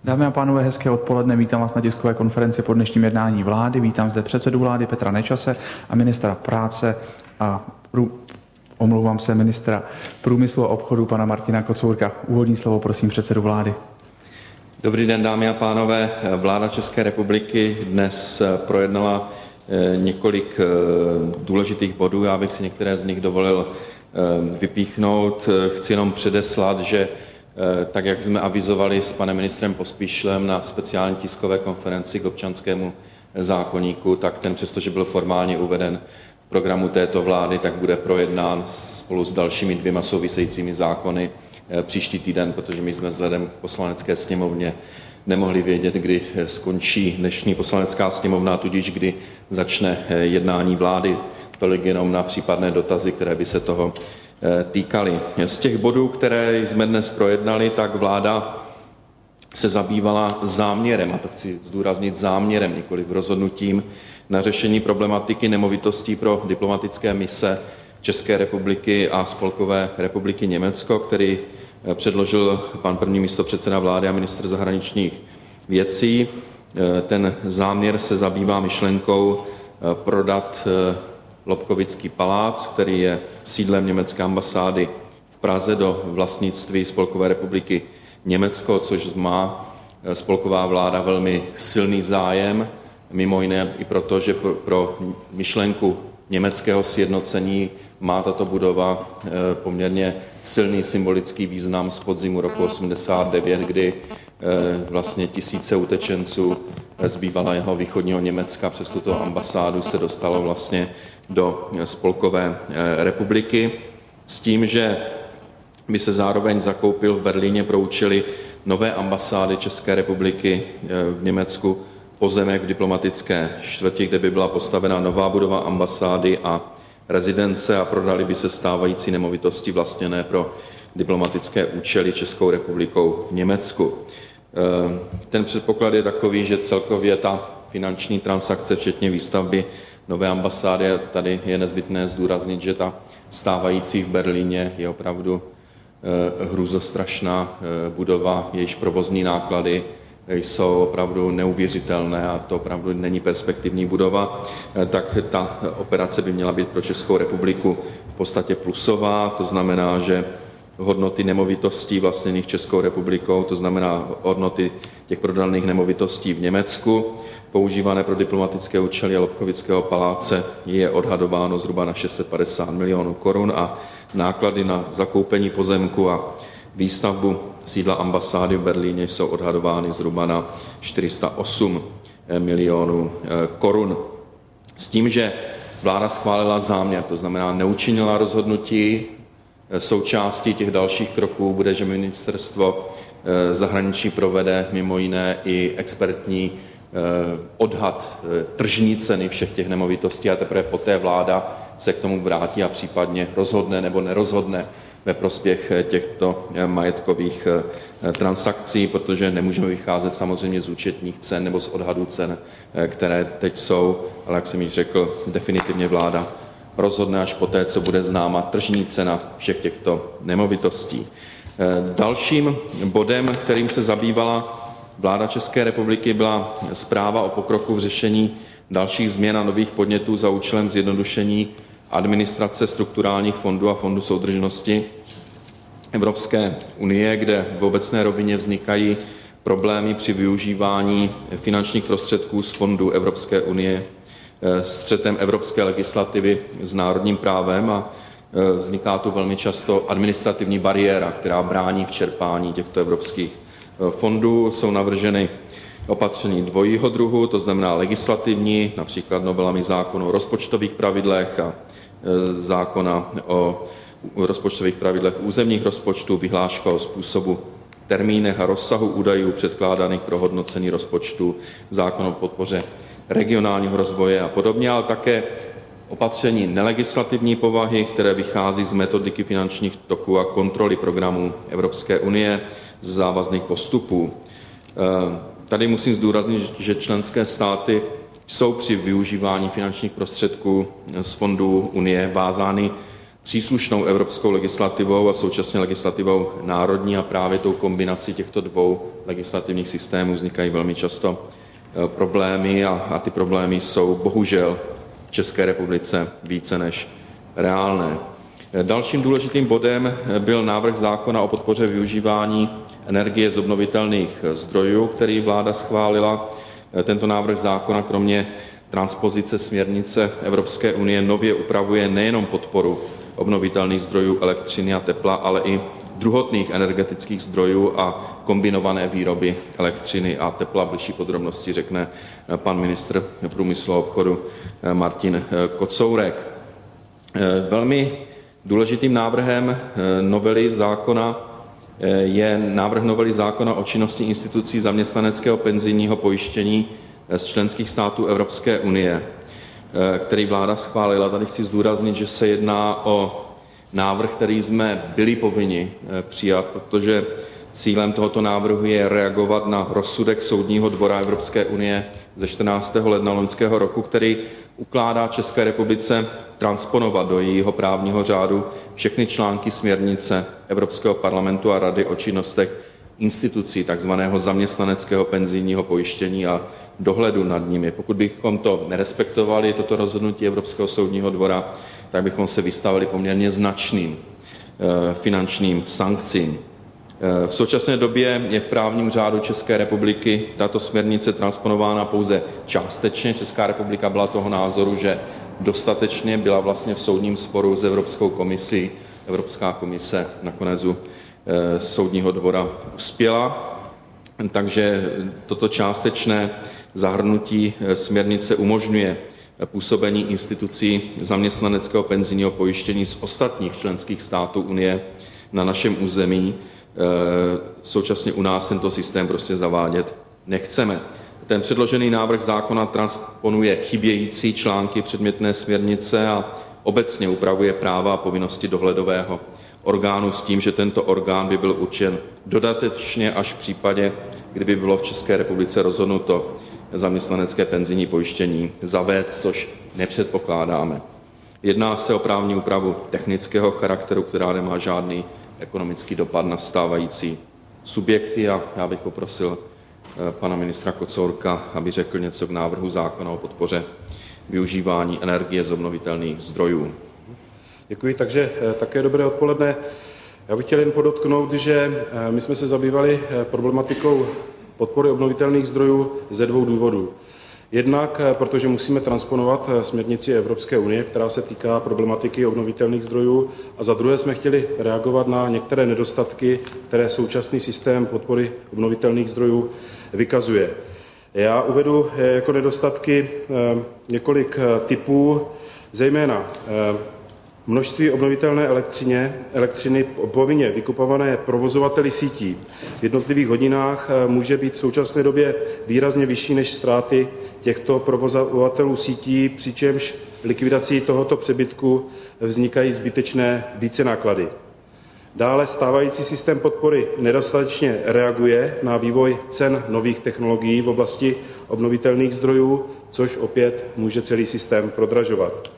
Dámy a pánové, hezké odpoledne. Vítám vás na tiskové konferenci po dnešním jednání vlády. Vítám zde předsedu vlády Petra Nečase a ministra práce a ministra průmyslu a obchodu pana Martina Kocourka. Úvodní slovo prosím předsedu vlády. Dobrý den, dámy a pánové. Vláda České republiky dnes projednala několik důležitých bodů. Já bych si některé z nich dovolil vypíchnout. Chci jenom předeslat, že tak, jak jsme avizovali s panem ministrem Pospíšilem na speciální tiskové konferenci k občanskému zákoníku, tak ten, přestože byl formálně uveden v programu této vlády, tak bude projednán spolu s dalšími 2 souvisejícími zákony příští týden, protože my jsme vzhledem k poslanecké sněmovně nemohli vědět, kdy skončí dnešní poslanecká sněmovna, tudíž kdy začne jednání vlády. Tolik jenom na případné dotazy, které by se toho týkaly. Z těch bodů, které jsme dnes projednali, tak vláda se zabývala záměrem, a to chci zdůraznit záměrem, nikoliv rozhodnutím, na řešení problematiky nemovitostí pro diplomatické mise České republiky a Spolkové republiky Německo, který předložil pan první místopředseda vlády a ministr zahraničních věcí. Ten záměr se zabývá myšlenkou prodat Lobkovický palác, který je sídlem německé ambasády v Praze, do vlastnictví Spolkové republiky Německo, což má spolková vláda velmi silný zájem, mimo jiné i proto, že pro myšlenku německého sjednocení má tato budova poměrně silný symbolický význam z podzimu roku 1989, kdy vlastně tisíce utečenců z bývalého východního Německa přes tuto ambasádu se dostalo vlastně do Spolkové republiky, s tím, že by se zároveň zakoupil v Berlíně pro účely nové ambasády České republiky v Německu pozemek v diplomatické čtvrti, kde by byla postavena nová budova ambasády a rezidence a prodali by se stávající nemovitosti vlastněné pro diplomatické účely Českou republikou v Německu. Ten předpoklad je takový, že celkově ta finanční transakce, včetně výstavby nové ambasády, tady je nezbytné zdůraznit, že ta stávající v Berlíně je opravdu hrůzostrašná budova, jejíž provozní náklady jsou opravdu neuvěřitelné a to opravdu není perspektivní budova, tak ta operace by měla být pro Českou republiku v podstatě plusová, to znamená, že hodnoty nemovitostí vlastněných Českou republikou, to znamená hodnoty těch prodaných nemovitostí v Německu, používané pro diplomatické účely Lobkovického paláce, je odhadováno zhruba na 650 milionů korun a náklady na zakoupení pozemku a výstavbu sídla ambasády v Berlíně jsou odhadovány zhruba na 408 milionů korun. S tím, že vláda schválila záměr, to znamená neučinila rozhodnutí, součástí těch dalších kroků bude, že ministerstvo zahraničí provede mimo jiné i expertní odhad tržní ceny všech těch nemovitostí a teprve poté vláda se k tomu vrátí a případně rozhodne nebo nerozhodne ve prospěch těchto majetkových transakcí, protože nemůžeme vycházet samozřejmě z účetních cen nebo z odhadů cen, které teď jsou, ale jak jsem již řekl, definitivně vláda rozhodne až poté, co bude známa tržní cena všech těchto nemovitostí. Dalším bodem, kterým se zabývala vláda České republiky, byla zpráva o pokroku v řešení dalších změn a nových podnětů za účelem zjednodušení administrace strukturálních fondů a fondů soudržnosti Evropské unie, kde v obecné rovině vznikají problémy při využívání finančních prostředků z fondů Evropské unie střetem evropské legislativy s národním právem a vzniká tu velmi často administrativní bariéra, která brání v čerpání těchto evropských fondů. Jsou navrženy opatření dvojího druhu, to znamená legislativní, například novelami zákona o rozpočtových pravidlech a zákona o rozpočtových pravidlech územních rozpočtů, vyhláška o způsobu, termínech a rozsahu údajů předkládaných pro hodnocení rozpočtu, zákon o podpoře regionálního rozvoje a podobně, ale také opatření nelegislativní povahy, které vychází z metodiky finančních toků a kontroly programů Evropské unie, z závazných postupů. Tady musím zdůraznit, že členské státy jsou při využívání finančních prostředků z fondů Unie vázány příslušnou evropskou legislativou a současně legislativou národní, a právě tou kombinací těchto dvou legislativních systémů vznikají velmi často problémy a ty problémy jsou bohužel v České republice více než reálné. Dalším důležitým bodem byl návrh zákona o podpoře využívání energie z obnovitelných zdrojů, který vláda schválila. Tento návrh zákona kromě transpozice směrnice Evropské unie nově upravuje nejenom podporu obnovitelných zdrojů elektřiny a tepla, ale i druhotných energetických zdrojů a kombinované výroby elektřiny a tepla. Bližší podrobnosti řekne pan ministr průmyslu a obchodu Martin Kocourek. Velmi důležitým návrhem novely zákona je návrh novely zákona o činnosti institucí zaměstnaneckého penzijního pojištění z členských států Evropské unie, který vláda schválila. Tady chci zdůraznit, že se jedná o návrh, který jsme byli povinni přijat, protože cílem tohoto návrhu je reagovat na rozsudek Soudního dvora Evropské unie ze 14. ledna loňského roku, který ukládá České republice transponovat do jejího právního řádu všechny články směrnice Evropského parlamentu a Rady o činnostech institucí takzvaného zaměstnaneckého penzijního pojištění a dohledu nad nimi. Pokud bychom to nerespektovali, toto rozhodnutí Evropského soudního dvora, tak bychom se vystavili poměrně značným finančním sankcím. V současné době je v právním řádu České republiky tato směrnice transponována pouze částečně. Česká republika byla toho názoru, že dostatečně, byla vlastně v soudním sporu s Evropskou komisí. Evropská komise nakonec u Soudního dvora uspěla, takže toto částečné zahrnutí směrnice umožňuje působení institucí zaměstnaneckého penzijního pojištění z ostatních členských států Unie na našem území. Současně u nás tento systém prostě zavádět nechceme. Ten předložený návrh zákona transponuje chybějící články předmětné směrnice a obecně upravuje práva a povinnosti dohledového orgánu s tím, že tento orgán by byl určen dodatečně až v případě, kdyby bylo v České republice rozhodnuto zaměstnanecké penzijní pojištění zavést, což nepředpokládáme. Jedná se o právní úpravu technického charakteru, která nemá žádný ekonomický dopad na stávající subjekty, a já bych poprosil pana ministra Kocourka, aby řekl něco k návrhu zákona o podpoře využívání energie z obnovitelných zdrojů. Děkuji, takže také dobré odpoledne. Já bych chtěl jen podotknout, že my jsme se zabývali problematikou podpory obnovitelných zdrojů ze dvou důvodů. Jednak, protože musíme transponovat směrnici Evropské unie, která se týká problematiky obnovitelných zdrojů, a za druhé jsme chtěli reagovat na některé nedostatky, které současný systém podpory obnovitelných zdrojů vykazuje. Já uvedu jako nedostatky několik typů, zejména množství obnovitelné elektřiny povinně vykupované provozovateli sítí v jednotlivých hodinách může být v současné době výrazně vyšší než ztráty těchto provozovatelů sítí, přičemž likvidací tohoto přebytku vznikají zbytečné vícenáklady. Dále stávající systém podpory nedostatečně reaguje na vývoj cen nových technologií v oblasti obnovitelných zdrojů, což opět může celý systém prodražovat.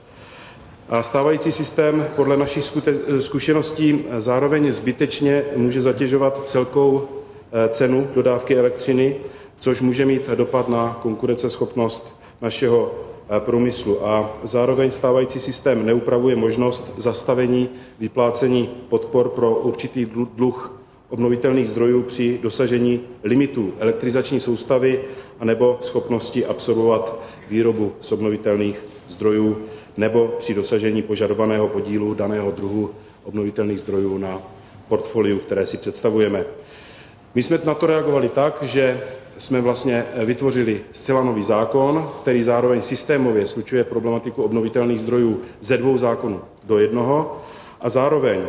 A stávající systém podle našich zkušeností zároveň zbytečně může zatěžovat celkovou cenu dodávky elektřiny, což může mít dopad na konkurenceschopnost našeho průmyslu. A zároveň stávající systém neupravuje možnost zastavení vyplácení podpor pro určitý dluh obnovitelných zdrojů při dosažení limitů elektrizační soustavy anebo schopnosti absorbovat výrobu z obnovitelných zdrojů nebo při dosažení požadovaného podílu daného druhu obnovitelných zdrojů na portfoliu, které si představujeme. My jsme na to reagovali tak, že jsme vlastně vytvořili zcela nový zákon, který zároveň systémově slučuje problematiku obnovitelných zdrojů ze dvou zákonů do jednoho, a zároveň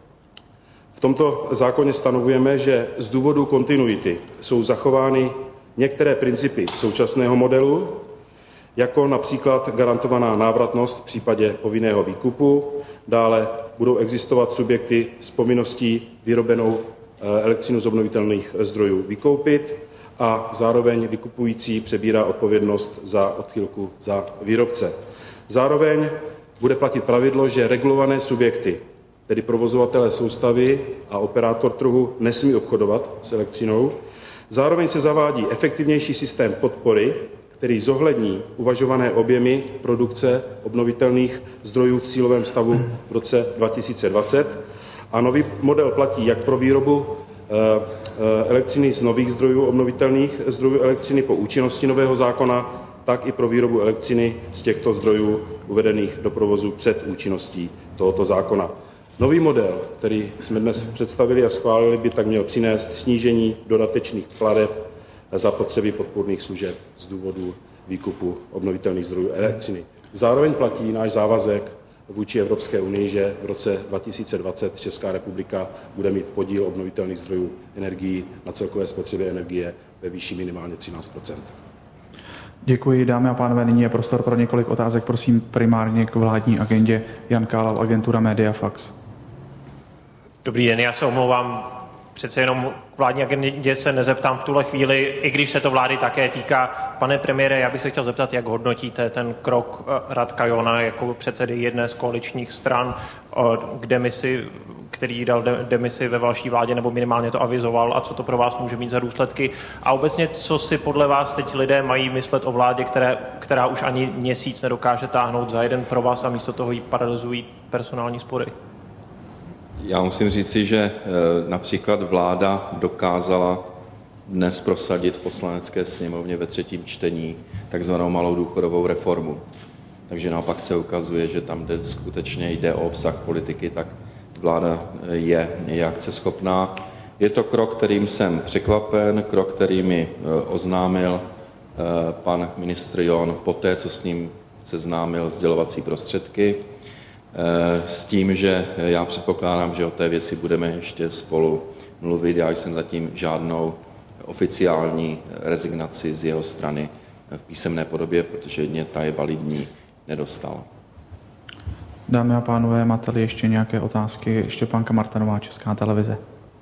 v tomto zákoně stanovujeme, že z důvodu kontinuity jsou zachovány některé principy současného modelu, jako například garantovaná návratnost v případě povinného výkupu. Dále budou existovat subjekty s povinností vyrobenou elektřinu z obnovitelných zdrojů vykoupit a zároveň vykupující přebírá odpovědnost za odchylku za výrobce. Zároveň bude platit pravidlo, že regulované subjekty, tedy provozovatelé soustavy a operátor trhu, nesmí obchodovat s elektřinou. Zároveň se zavádí efektivnější systém podpory, který zohlední uvažované objemy produkce obnovitelných zdrojů v cílovém stavu v roce 2020. A nový model platí jak pro výrobu elektřiny z nových zdrojů, obnovitelných zdrojů elektřiny po účinnosti nového zákona, tak i pro výrobu elektřiny z těchto zdrojů uvedených do provozu před účinností tohoto zákona. Nový model, který jsme dnes představili a schválili, by tak měl přinést snížení dodatečných plateb za potřeby podpůrných služeb z důvodu výkupu obnovitelných zdrojů elektřiny. Zároveň platí náš závazek vůči Evropské unii, že v roce 2020 Česká republika bude mít podíl obnovitelných zdrojů energií na celkové spotřebě energie ve výši minimálně 13 %. Děkuji, dámy a pánové. Nyní je prostor pro několik otázek. Prosím primárně k vládní agendě. Jan Kálal, agentura Mediafax. Dobrý den, já se omlouvám. Přece jenom k vládní agendě se nezeptám v tuhle chvíli, i když se to vlády také týká. Pane premiére, já bych se chtěl zeptat, jak hodnotíte ten krok Radka Johna jako předsedy jedné z koaličních stran k demisi, který dal demisi ve vaší vládě, nebo minimálně to avizoval, a co to pro vás může mít za důsledky? A obecně, co si podle vás teď lidé mají myslet o vládě, která už ani měsíc nedokáže táhnout za jeden provaz a místo toho jí paralyzují personální spory? Já musím říci, že například vláda dokázala dnes prosadit v Poslanecké sněmovně ve 3. čtení takzvanou malou důchodovou reformu. Takže naopak se ukazuje, že tam, kde skutečně jde o obsah politiky, tak vláda je akceschopná. Je to krok, kterým jsem překvapen, krok, který mi oznámil pan ministr John poté, co s ním seznámil sdělovací prostředky, s tím, že já předpokládám, že o té věci budeme ještě spolu mluvit. Já jsem zatím žádnou oficiální rezignaci z jeho strany v písemné podobě, protože mě ta je validní, nedostal. Dámy a pánové, máte-li ještě nějaké otázky? Štěpánka Martanová, Česká televize.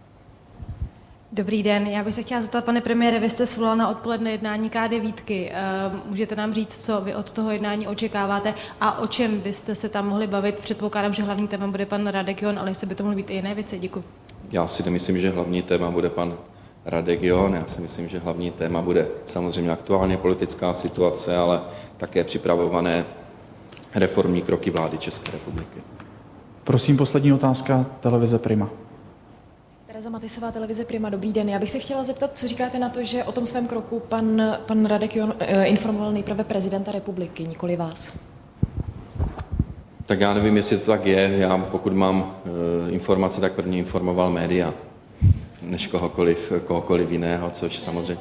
Dobrý den, já bych se chtěla zeptat, pane premiére, vy jste svolal na odpoledne jednání K9. Můžete nám říct, co vy od toho jednání očekáváte a o čem byste se tam mohli bavit? Předpokládám, že hlavní téma bude pan Radek John, ale jestli by to mohly být i jiné věci. Děkuji. Já si nemyslím, že hlavní téma bude pan Radek John. Já si myslím, že hlavní téma bude samozřejmě aktuálně politická situace, ale také připravované reformní kroky vlády České republiky. Prosím, poslední otázka, televize Prima. Tereza Matysová, televize Prima, dobrý den. Já bych se chtěla zeptat, co říkáte na to, že o tom svém kroku pan Radek John informoval nejprve prezidenta republiky, nikoli vás? Tak já nevím, jestli to tak je. Já pokud mám informace, tak první informoval média, než kohokoliv jiného, což samozřejmě...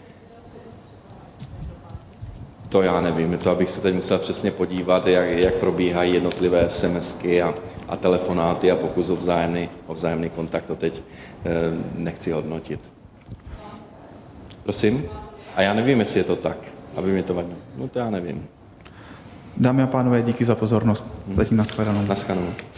To já nevím, to abych se teď musel přesně podívat, jak probíhají jednotlivé SMSky a telefonáty a pokus o vzájemný kontakt, to teď nechci hodnotit. Prosím? A já nevím, jestli je to tak, aby mi to vadilo. No to já nevím. Dámy a pánové, díky za pozornost. Zatím nashledanou. Nashledanou.